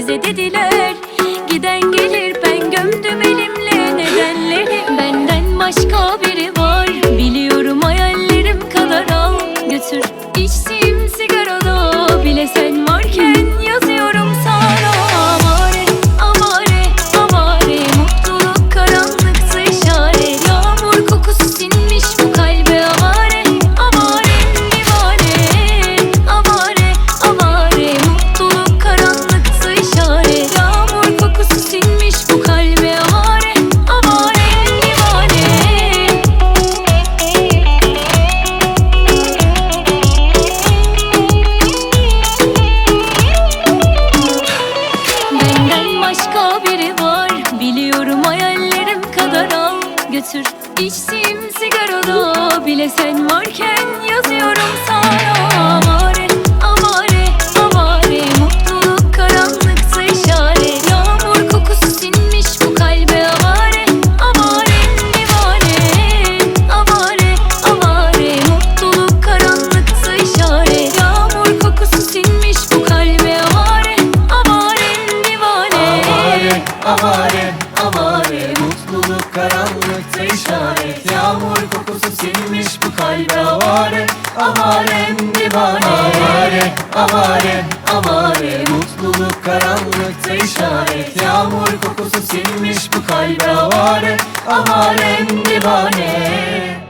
bize dediler. Giden gelir, ben gömdüm elimle nedenleri. Benden başka biri var, biliyorum hayallerim kadar. Al götür, içtiğim sigarada bile sen varken yazıyorum sana. Avare, avare, avare, mutluluk karanlıksa işaret. Yağmur kokusu sinmiş bu kalbe. Avare, avare, divane. Avare, avare, mutluluk karanlıksa işaret. Yağmur kokusu sinmiş bu kalbe. Avare, avare, divane. Benden başka biri var, biliyorum hayallerim kadar. Al götür, içtiğim sigarada bile sen varken yazıyorum sana. Avare, avare, avare, mutluluk karanlıksa işaret. Yağmur kokusu sinmiş bu kalbe. Avare, avare, divane. Avare, avare, mutluluk karanlıksa işaret. Yağmur kokusu sinmiş bu kalbe. Avare, avare, divane. Avare, avare, mutluluk karanlıkta işaret. Yağmur kokusu silmiş bu kalbe. Avare, avare, divane. Avare, avare, avare, mutluluk karanlıkta işaret. Yağmur kokusu silmiş bu kalbe. Avare, avare, divane.